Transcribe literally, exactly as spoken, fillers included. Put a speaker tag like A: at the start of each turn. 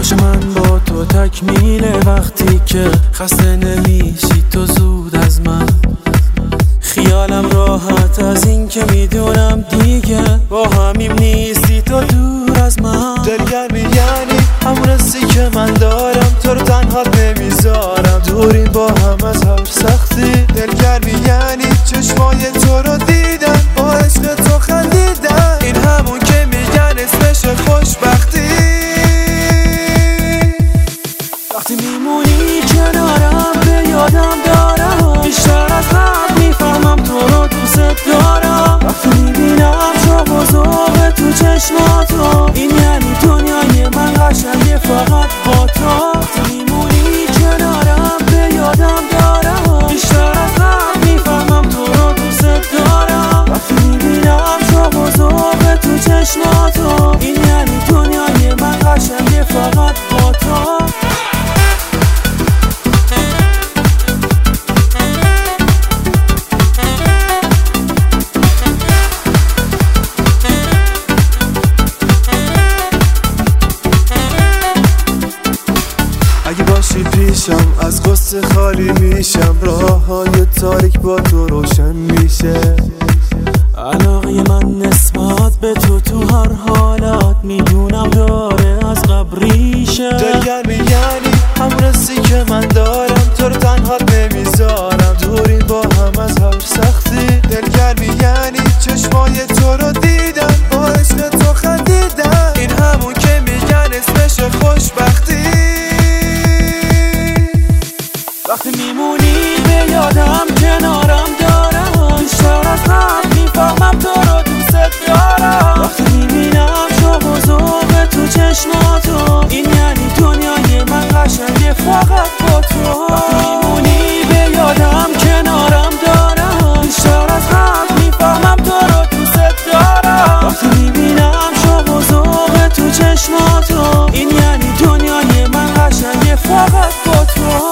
A: خوش من با تو تکمیله وقتی که خسته نمیشی تو زود از من. خیالم راحت از این که میدونم دیگه با همیم نیستی تو دور از من.
B: دلگرمی یعنی همون حسی که من دارم، تو رو تنها نمیذارم، دوریم با هم از هر سختی. دلگرمی یعنی چشمای تو رو دیدم، با عشق تو خندیدم، این همون که میگن اسمش خوشبختی.
A: وقتی میمونی کنارم به یادم دارم، بیشتر از قبل میفهمم تو رو دوست دارم. وقتی میبینم شوق و ذوق تو چشماتو، این یعنی دنیای من قشنگه فقط با تو. وقتی میمونی کنارم به یادم دارم، بیشتر از قبل میفهمم تو رو دوست دارم. وقتی میبینم شوق و ذوق تو چشماتو، این یعنی دنیای من قشنگه فقط با تو.
B: اگه باشی پیشم از غصه خالی میشم، راه های تاریک با تو روشن میشه.
A: علاقه من نسبت به تو تو هر حالت میدونم داره از قبل ریشه.
B: دلگرمی یعنی همون حسی که من دارم، تو رو تنها نمیذارم، دوری با هم از هر سختی. دلگرمی یعنی چشمای تو رو دیدم، با عشق تو خندیدم، این همون که میگن اسمش خوشبختی.
A: وقتی میمونی به یادم کنارم دارم، بیشتر از قبل میفهمم تو رو دوست دارم. وقتی میبینم شوق و ذوق تو چشماتو، این یعنی دنیای من قشنگه فقط با تو. وقتی میمونی به یادم کنارم دارم، بیشتر از قبل میفهمم تو رو دوست دارم. وقتی میبینم شوق و ذوق تو چشماتو، این یعنی دنیای من قشنگه فقط با تو.